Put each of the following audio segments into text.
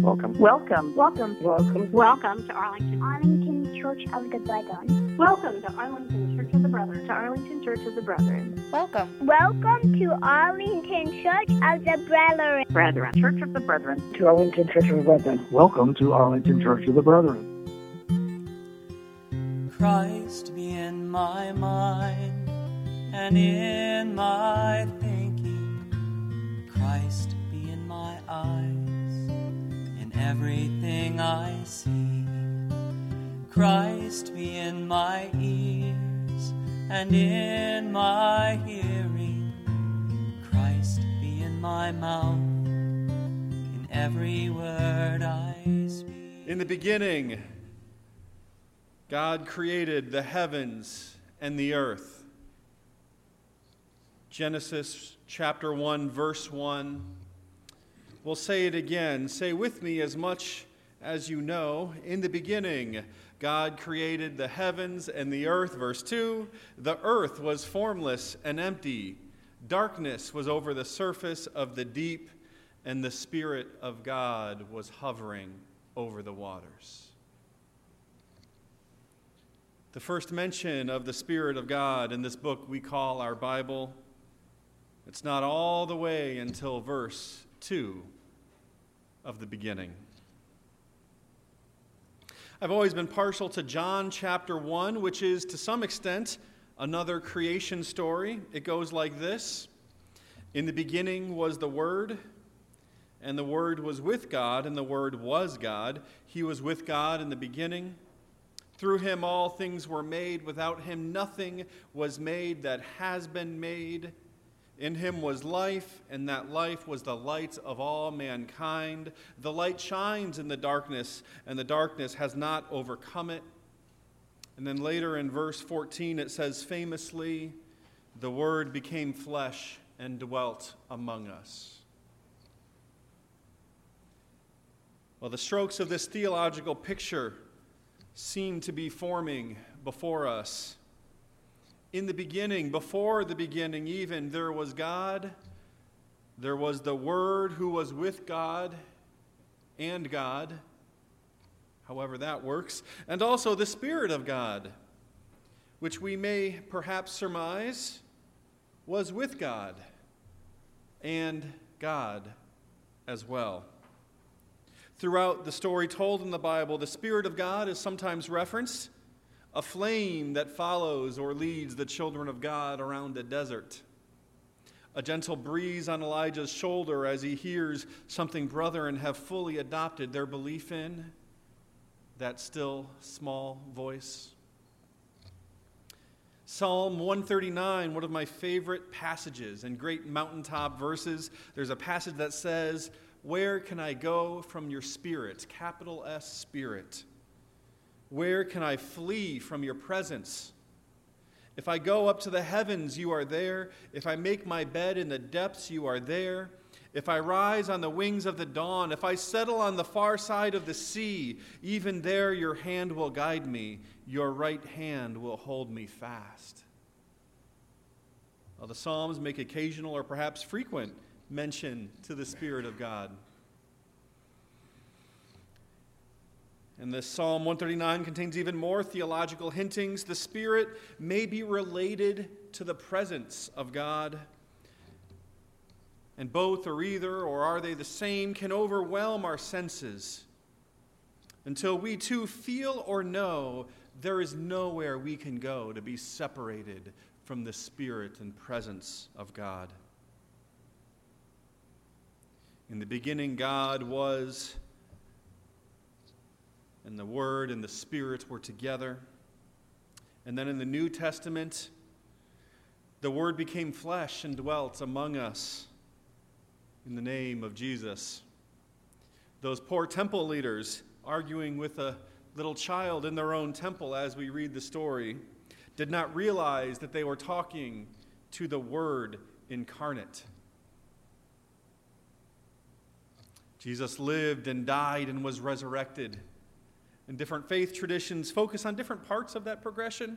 Welcome. Welcome. Welcome. Welcome. Welcome to Arlington. Arlington Church of the Brethren. Welcome to Arlington Church of the Brethren. To Arlington Church of the Brethren. Welcome. Welcome to Arlington Church of the Brethren. Brethren. Church of the Brethren. To Arlington Church of the Brethren. Welcome to Arlington Church of the Brethren. Christ be in my mind and in my thinking. Christ be in my eyes, in everything I see. Christ be in my ears and in my hearing. Christ be in my mouth, in every word I speak. In the beginning, God created the heavens and the earth. Genesis chapter 1, verse 1. We'll say it again. Say with me as much as you know. In the beginning, God created the heavens and the earth. Verse 2. The earth was formless and empty. Darkness was over the surface of the deep, and the Spirit of God was hovering over the waters. The first mention of the Spirit of God in this book we call our Bible, it's not all the way until verse 2 of the beginning. I've always been partial to John chapter 1, which is to some extent another creation story. It goes like this. In the beginning was the Word, and the Word was with God, and the Word was God. He was with God in the beginning. Through him all things were made. Without him nothing was made that has been made. In him was life, and that life was the light of all mankind. The light shines in the darkness, and the darkness has not overcome it. And then later in verse 14 it says famously, the Word became flesh and dwelt among us. Well, the strokes of this theological picture seem to be forming before us. In the beginning, before the beginning even, there was God, there was the Word who was with God and God, however that works, and also the Spirit of God, which we may perhaps surmise was with God and God as well. Throughout the story told in the Bible, the Spirit of God is sometimes referenced, a flame that follows or leads the children of God around a desert, a gentle breeze on Elijah's shoulder as he hears something brethren have fully adopted their belief in, that still small voice. Psalm 139, one of my favorite passages and great mountaintop verses. There's a passage that says, where can I go from your Spirit? Capital S, Spirit. Where can I flee from your presence? If I go up to the heavens, you are there. If I make my bed in the depths, you are there. If I rise on the wings of the dawn, if I settle on the far side of the sea, even there your hand will guide me. Your right hand will hold me fast. Well, the Psalms make occasional or perhaps frequent mention to the Spirit of God. And this Psalm 139 contains even more theological hintings. The Spirit may be related to the presence of God. And both or either, or are they the same, can overwhelm our senses until we too feel or know there is nowhere we can go to be separated from the Spirit and presence of God. In the beginning, God was, and the Word and the Spirit were together. And then in the New Testament, the Word became flesh and dwelt among us in the name of Jesus. Those poor temple leaders arguing with a little child in their own temple as we read the story did not realize that they were talking to the Word incarnate. Jesus lived and died and was resurrected. And different faith traditions focus on different parts of that progression.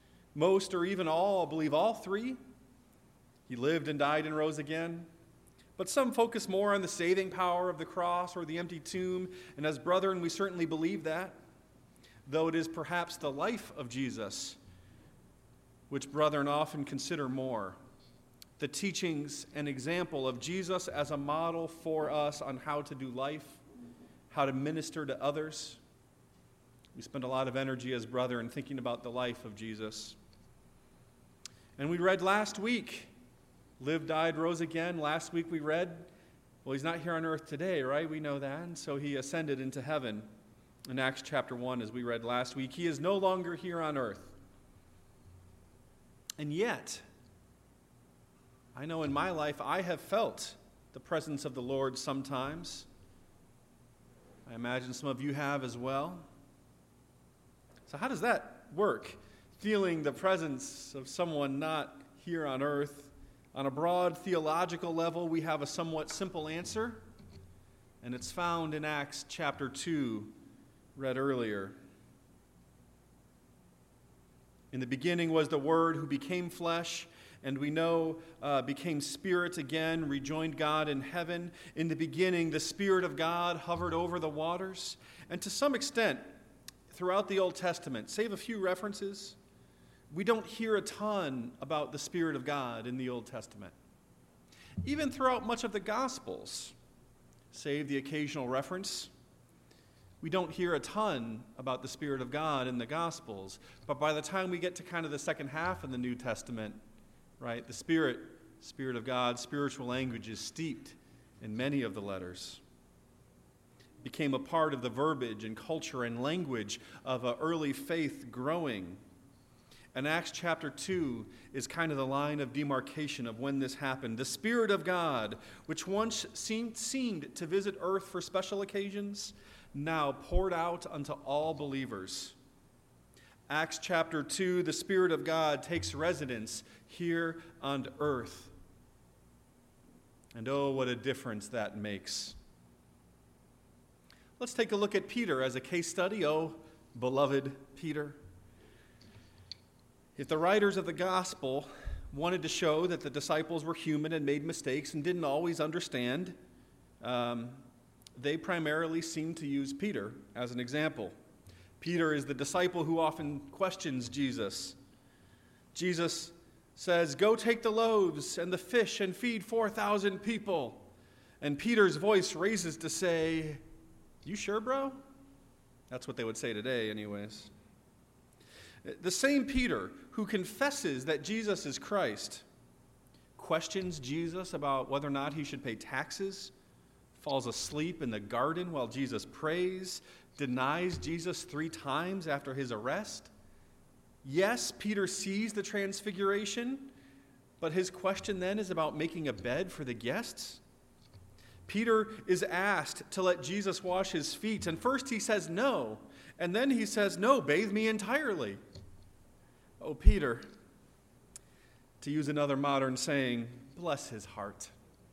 Most or even all believe all three. He lived and died and rose again. But some focus more on the saving power of the cross or the empty tomb, and as brethren, we certainly believe that, though it is perhaps the life of Jesus which brethren often consider more. The teachings and example of Jesus as a model for us on how to do life, how to minister to others. We spend a lot of energy as brethren thinking about the life of Jesus. And we read last week, lived, died, rose again. Last week we read, well, he's not here on earth today, right? We know that. And so he ascended into heaven in Acts chapter 1, as we read last week. He is no longer here on earth. And yet, I know in my life I have felt the presence of the Lord sometimes. I imagine some of you have as well. So how does that work? Feeling the presence of someone not here on earth. On a broad theological level, we have a somewhat simple answer, and it's found in Acts chapter 2, read earlier. In the beginning was the Word who became flesh, and we know became spirit again, rejoined God in heaven. In the beginning, the Spirit of God hovered over the waters. And to some extent, throughout the Old Testament, save a few references, we don't hear a ton about the Spirit of God in the Old Testament. Even throughout much of the Gospels, save the occasional reference, we don't hear a ton about the Spirit of God in the Gospels. But by the time we get to kind of the second half of the New Testament, right, the Spirit of God, spiritual language is steeped in many of the letters. It became a part of the verbiage and culture and language of an early faith growing. And Acts chapter 2 is kind of the line of demarcation of when this happened. The Spirit of God, which once seemed to visit earth for special occasions, now poured out unto all believers. Acts chapter 2, the Spirit of God takes residence here on earth. And oh, what a difference that makes. Let's take a look at Peter as a case study. Oh, beloved Peter. If the writers of the gospel wanted to show that the disciples were human and made mistakes and didn't always understand, they primarily seem to use Peter as an example. Peter is the disciple who often questions Jesus. Jesus says, "Go take the loaves and the fish and feed 4,000 people." And Peter's voice raises to say, "You sure, bro?" That's what they would say today anyways. The same Peter who confesses that Jesus is Christ, questions Jesus about whether or not he should pay taxes, falls asleep in the garden while Jesus prays, denies Jesus 3 times after his arrest. Yes, Peter sees the transfiguration, but his question then is about making a bed for the guests. Peter is asked to let Jesus wash his feet, and first he says no, and then he says, "No, bathe me entirely." Oh, Peter, to use another modern saying, bless his heart.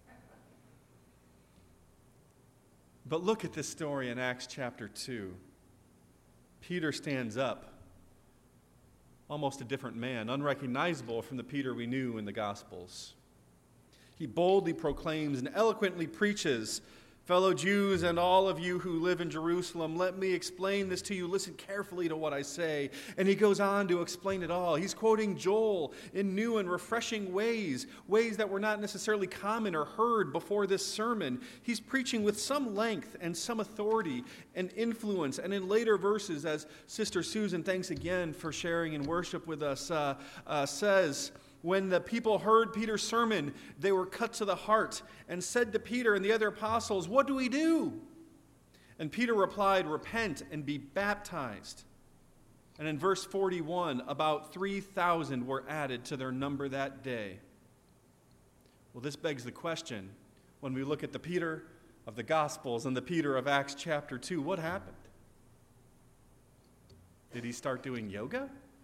But look at this story in Acts chapter 2. Peter stands up, almost a different man, unrecognizable from the Peter we knew in the Gospels. He boldly proclaims and eloquently preaches, "Fellow Jews and all of you who live in Jerusalem, let me explain this to you. Listen carefully to what I say." And he goes on to explain it all. He's quoting Joel in new and refreshing ways that were not necessarily common or heard before this sermon. He's preaching with some length and some authority and influence. And in later verses, as Sister Susan, thanks again for sharing in worship with us, says, when the people heard Peter's sermon, they were cut to the heart and said to Peter and the other apostles, "What do we do?" And Peter replied, "Repent and be baptized." And in verse 41, about 3,000 were added to their number that day. Well, this begs the question, when we look at the Peter of the Gospels and the Peter of Acts chapter 2, what happened? Did he start doing yoga?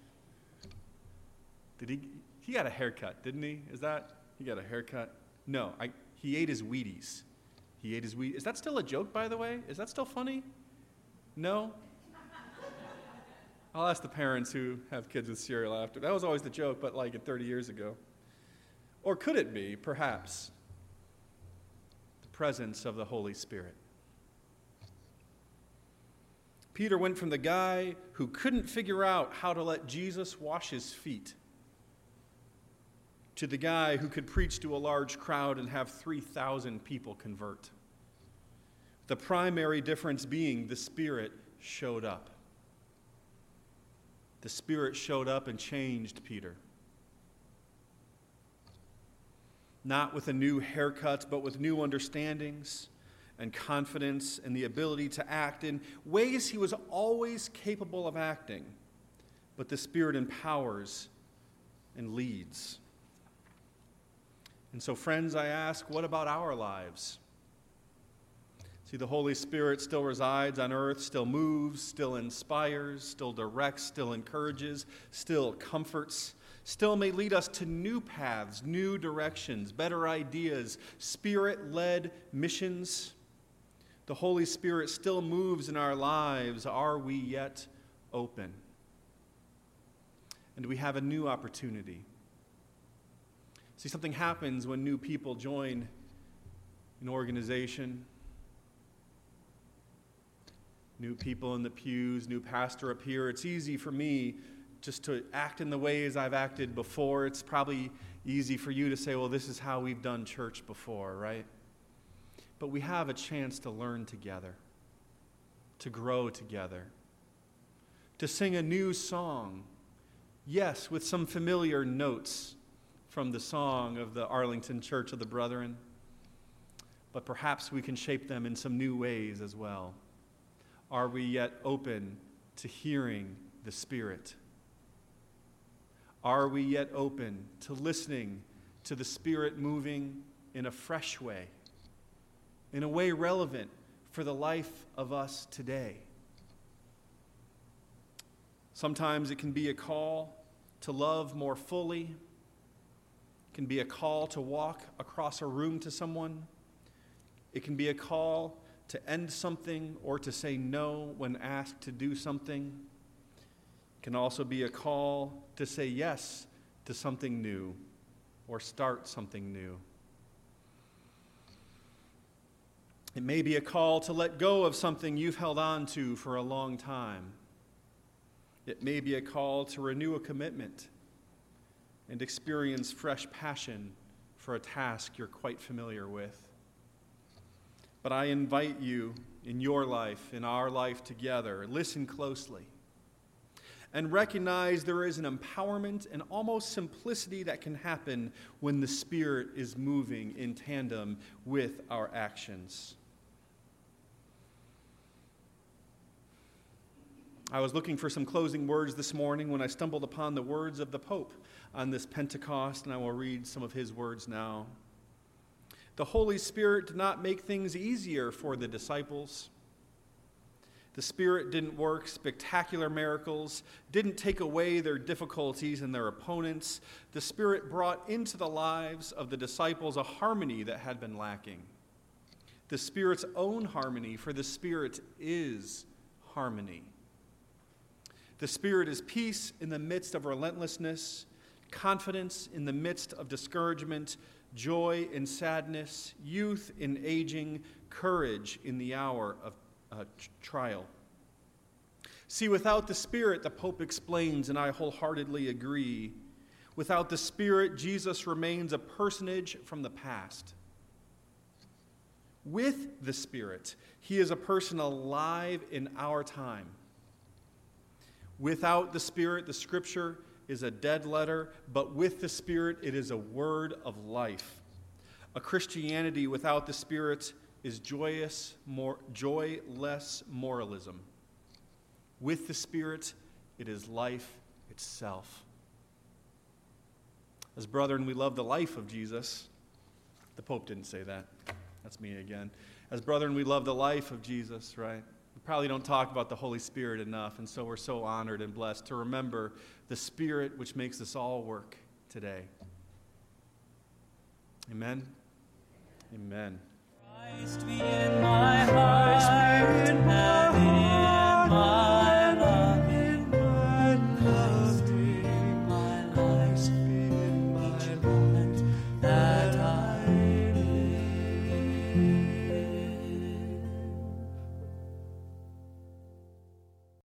He got a haircut, didn't he? He got a haircut? No, he ate his Wheaties. Is that still a joke, by the way? Is that still funny? No? I'll ask the parents who have kids with cereal after. That was always the joke, but like 30 years ago. Or could it be, perhaps? presence of the Holy Spirit. Peter went from the guy who couldn't figure out how to let Jesus wash his feet to the guy who could preach to a large crowd and have 3,000 people convert. The primary difference being the Spirit showed up. The Spirit showed up and changed Peter. Not with a new haircut, but with new understandings and confidence and the ability to act in ways he was always capable of acting. But the Spirit empowers and leads. And so, friends, I ask, what about our lives? See, the Holy Spirit still resides on earth, still moves, still inspires, still directs, still encourages, still comforts, still may lead us to new paths, new directions, better ideas, Spirit-led missions. The Holy Spirit still moves in our lives. Are we yet open? And we have a new opportunity. See, something happens when new people join an organization. New people in the pews, new pastor up here. It's easy for me just to act in the ways I've acted before. It's probably easy for you to say, well, this is how we've done church before, right? But we have a chance to learn together, to grow together, to sing a new song, yes, with some familiar notes from the song of the Arlington Church of the Brethren, but perhaps we can shape them in some new ways as well. Are we yet open to hearing the Spirit? Are we yet open to listening to the Spirit moving in a fresh way, in a way relevant for the life of us today? Sometimes it can be a call to love more fully. It can be a call to walk across a room to someone. It can be a call to end something or to say no when asked to do something. It can also be a call to say yes to something new or start something new. It may be a call to let go of something you've held on to for a long time. It may be a call to renew a commitment and experience fresh passion for a task you're quite familiar with. But I invite you in your life, in our life together, listen closely and recognize there is an empowerment and almost simplicity that can happen when the Spirit is moving in tandem with our actions. I was looking for some closing words this morning when I stumbled upon the words of the Pope on this Pentecost, and I will read some of his words now. The Holy Spirit did not make things easier for the disciples. The Spirit didn't work spectacular miracles, didn't take away their difficulties and their opponents. The Spirit brought into the lives of the disciples a harmony that had been lacking. The Spirit's own harmony, for the Spirit is harmony. The Spirit is peace in the midst of relentlessness, confidence in the midst of discouragement, joy in sadness, youth in aging, courage in the hour of trial. See, without the Spirit, the Pope explains, and I wholeheartedly agree, without the Spirit, Jesus remains a personage from the past. With the Spirit, he is a person alive in our time. Without the Spirit, the Scripture is a dead letter, but with the Spirit, it is a word of life. A Christianity without the Spirit is joyless moralism. With the Spirit, it is life itself. As brethren, we love the life of Jesus. The Pope didn't say that. That's me again. As brethren, we love the life of Jesus, right? We probably don't talk about the Holy Spirit enough, and so we're so honored and blessed to remember the Spirit which makes this all work today. Amen? Amen. Christ be in my heart, and in my loving, Christ be in my life, in each moment that I live. day.